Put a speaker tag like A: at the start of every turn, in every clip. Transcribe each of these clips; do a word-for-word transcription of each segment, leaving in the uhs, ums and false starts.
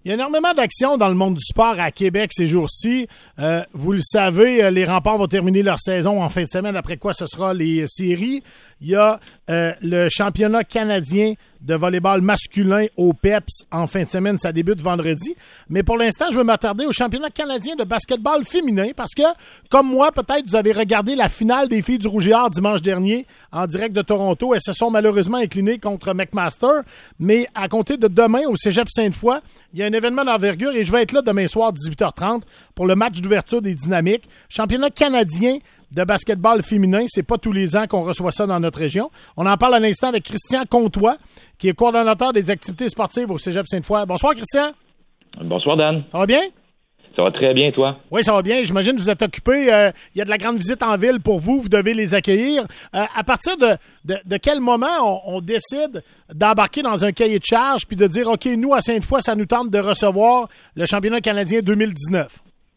A: Il y a énormément d'actions dans le monde du sport à Québec ces jours-ci. Euh, vous le savez, les Remparts vont terminer leur saison en fin de semaine, après quoi ce sera les séries. Il y a euh, le championnat canadien de volleyball masculin au P E P S en fin de semaine. Ça débute vendredi. Mais pour l'instant, je veux m'attarder au championnat canadien de basketball féminin parce que, comme moi, peut-être vous avez regardé la finale des filles du Rouge et Or dimanche dernier en direct de Toronto. Elles se sont malheureusement inclinées contre McMaster. Mais à compter de demain au Cégep Sainte-Foy, il y a un événement d'envergure et je vais être là demain soir dix-huit heures trente pour le match d'ouverture des Dynamiques. Championnat canadien de basketball féminin, c'est pas tous les ans qu'on reçoit ça dans notre région. On en parle à l'instant avec Christian Comtois, qui est coordonnateur des activités sportives au Cégep Sainte-Foy. Bonsoir, Christian.
B: Bonsoir, Dan.
A: Ça va bien?
B: Ça va très bien, toi?
A: Oui, ça va bien. J'imagine que vous êtes occupé. Il euh, y a de la grande visite en ville pour vous. Vous devez les accueillir. Euh, à partir de, de, de quel moment on, on décide d'embarquer dans un cahier de charge puis de dire, OK, nous, à Sainte-Foy, ça nous tente de recevoir le championnat canadien deux mille dix-neuf?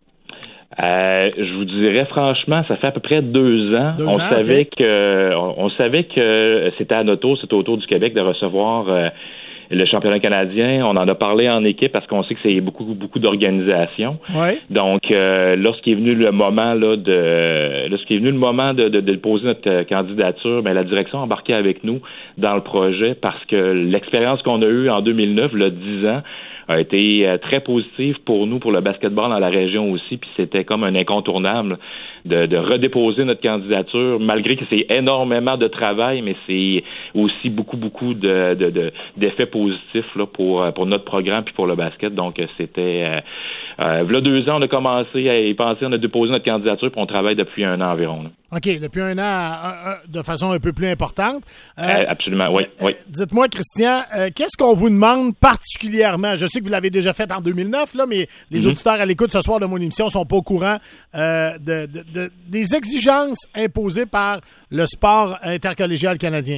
B: Euh, je vous dirais franchement, ça fait à peu près deux ans.
A: Deux
B: on
A: ans,
B: savait
A: okay.
B: que on, on savait que c'était à notre tour, c'était au tour du Québec de recevoir euh, le championnat canadien. On en a parlé en équipe parce qu'on sait que c'est beaucoup beaucoup d'organisations.
A: Ouais.
B: Donc, euh, lorsqu'il est venu le moment là de lorsqu'il est venu le moment de, de, de poser notre candidature, ben la direction a embarqué avec nous dans le projet parce que l'expérience qu'on a eue en deux mille neuf, là, dix ans, a été euh, très positif pour nous, pour le basketball dans la région aussi, puis c'était comme un incontournable de, de redéposer notre candidature, malgré que c'est énormément de travail, mais c'est aussi beaucoup, beaucoup de, de, de, d'effets positifs là, pour, pour notre programme puis pour le basket. Donc, c'était... Euh, euh, là, deux ans, on a commencé à y penser, on a déposé notre candidature, puis on travaille depuis un an environ. Là.
A: OK, depuis un an, un, un, de façon un peu plus importante. Euh,
B: euh, absolument, oui.
A: Euh,
B: oui.
A: Dites-moi, Christian, euh, qu'est-ce qu'on vous demande particulièrement? Je sais que vous l'avez déjà fait en deux mille neuf, là, mais les mm-hmm. auditeurs à l'écoute ce soir de mon émission sont pas au courant euh, de, de, de, des exigences imposées par le sport intercollégial canadien.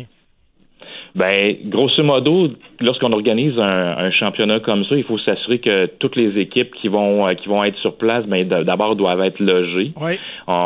B: Ben, grosso modo, lorsqu'on organise un, un championnat comme ça, il faut s'assurer que toutes les équipes qui vont qui vont être sur place, ben d'abord doivent être logées.
A: Oui.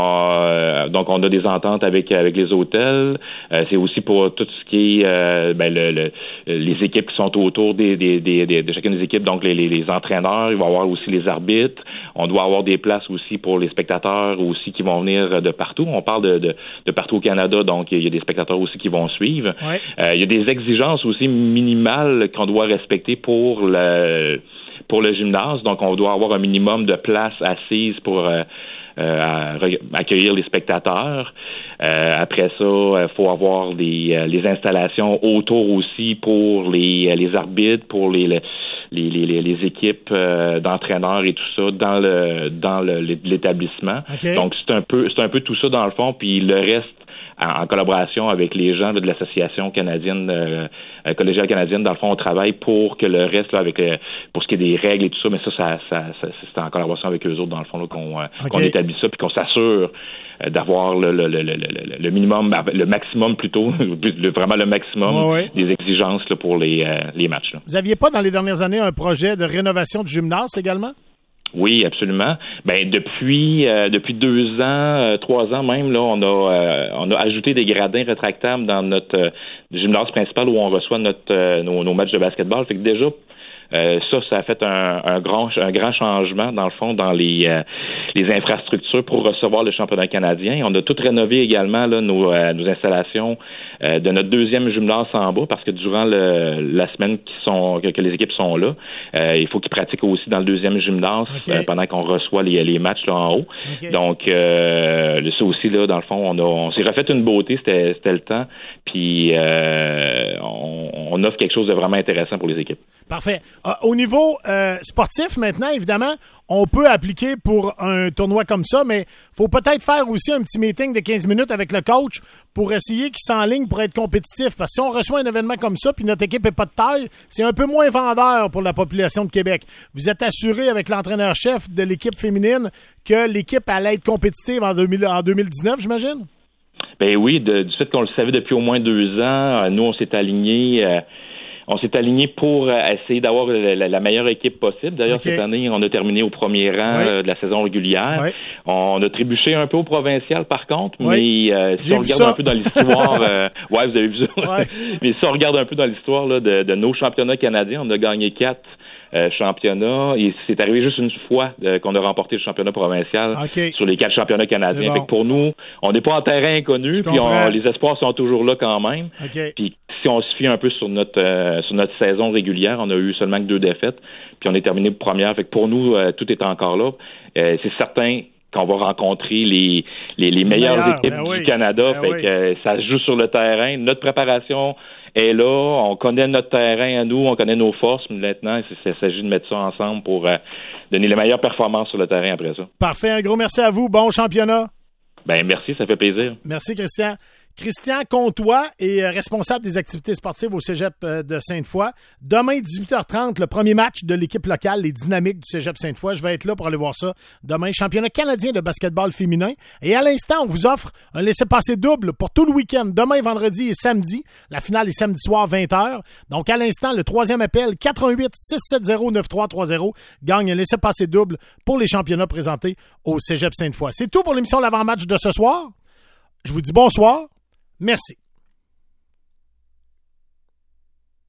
B: Euh, donc, on a des ententes avec avec les hôtels. Euh, c'est aussi pour tout ce qui est euh, ben le, le, les équipes qui sont autour des, des, des, des de chacune des équipes. Donc, les, les, les entraîneurs, il va y avoir aussi les arbitres. On doit avoir des places aussi pour les spectateurs aussi qui vont venir de partout. On parle de de, de partout au Canada, donc il y a des spectateurs aussi qui vont suivre.
A: Oui.
B: Euh, il y a des exigences aussi minimales qu'on doit respecter pour le pour le gymnase. Donc, on doit avoir un minimum de places assises pour euh, euh, accueillir les spectateurs. Euh, après ça, il faut avoir des euh, les installations autour aussi pour les les arbitres, pour les les les, les, les équipes euh, d'entraîneurs et tout ça dans le dans le, l'établissement.
A: Okay.
B: Donc, c'est un peu c'est un peu tout ça dans le fond, puis le reste en collaboration avec les gens là, de l'association canadienne, euh, collégiale canadienne, dans le fond, on travaille pour que le reste, là, avec euh, pour ce qui est des règles et tout ça, mais ça, ça, ça, ça c'est en collaboration avec eux autres, dans le fond, là, qu'on, euh, okay. qu'on établit ça, puis qu'on s'assure euh, d'avoir le, le, le, le, le minimum, le maximum plutôt, le, vraiment le maximum
A: oh, ouais.
B: des exigences là, pour les, euh, les matchs. Là.
A: Vous aviez pas, dans les dernières années, un projet de rénovation du gymnase également?
B: Oui, absolument. Ben depuis euh, depuis deux ans, euh, trois ans même, là, on a euh, on a ajouté des gradins rétractables dans notre euh, gymnase principal où on reçoit notre euh, nos, nos matchs de basketball. Fait que déjà Euh, ça, ça a fait un, un grand un grand changement, dans le fond, dans les euh, les infrastructures pour recevoir le championnat canadien. On a tout rénové également là, nos, euh, nos installations euh, de notre deuxième gymnase en bas, parce que durant le, la semaine qui sont que, que les équipes sont là, euh, il faut qu'ils pratiquent aussi dans le deuxième gymnase okay. euh, pendant qu'on reçoit les, les matchs là en haut. Okay. Donc, euh, ça aussi, là, dans le fond, on, a, on s'est refait une beauté, c'était, c'était le temps, puis euh, on, on offre quelque chose de vraiment intéressant pour les équipes.
A: Parfait. Euh, au niveau euh, sportif, maintenant, évidemment, on peut appliquer pour un tournoi comme ça, mais faut peut-être faire aussi un petit meeting de quinze minutes avec le coach pour essayer qu'il s'enligne pour être compétitif. Parce que si on reçoit un événement comme ça puis notre équipe n'est pas de taille, c'est un peu moins vendeur pour la population de Québec. Vous êtes assuré avec l'entraîneur-chef de l'équipe féminine que l'équipe allait être compétitive en, deux mille, en deux mille dix-neuf, j'imagine?
B: Ben oui, de, du fait qu'on le savait depuis au moins deux ans, nous, on s'est alignés... Euh, On s'est aligné pour essayer d'avoir la, la meilleure équipe possible. D'ailleurs, okay. cette année, on a terminé au premier rang oui. euh, de la saison régulière. Oui. On a trébuché un peu au provincial, par contre, oui. mais euh, si J'ai on regarde ça. un peu dans l'histoire... euh, ouais, vous avez vu ça. Ouais. Mais si on regarde un peu dans l'histoire là, de, de nos championnats canadiens, on a gagné quatre euh, championnats. Et c'est arrivé juste une fois euh, qu'on a remporté le championnat provincial
A: okay.
B: sur les quatre championnats canadiens.
A: Bon.
B: Fait que pour nous, on n'est pas en terrain inconnu,
A: Je
B: puis on, les espoirs sont toujours là quand même.
A: Okay.
B: Puis si on se fie un peu sur notre euh, sur notre saison régulière, on a eu seulement que deux défaites, puis on est terminé première. Fait que pour nous, euh, tout est encore là. Euh, c'est certain qu'on va rencontrer les les, les meilleures
A: meilleurs,
B: équipes
A: ben
B: du
A: oui,
B: Canada.
A: ben
B: fait
A: oui.
B: que euh, ça se joue sur le terrain. Notre préparation est là. On connaît notre terrain à nous, on connaît nos forces. Mais maintenant, il s'agit de mettre ça ensemble pour euh, donner les meilleures performances sur le terrain après ça.
A: Parfait. Un gros merci à vous. Bon championnat.
B: Ben merci, ça fait plaisir.
A: Merci, Christian. Christian Comtois est responsable des activités sportives au Cégep de Sainte-Foy. Demain, dix-huit heures trente, le premier match de l'équipe locale, les Dynamiques du Cégep Sainte-Foy. Je vais être là pour aller voir ça demain. Championnat canadien de basketball féminin. Et à l'instant, on vous offre un laissez-passer double pour tout le week-end. Demain, vendredi et samedi. La finale est samedi soir, vingt heures. Donc, à l'instant, le troisième appel, quatre un huit, six sept zéro, neuf trois trois zéro, gagne un laissez-passer double pour les championnats présentés au Cégep Sainte-Foy. C'est tout pour l'émission L'Avant-Match de ce soir. Je vous dis bonsoir. Merci.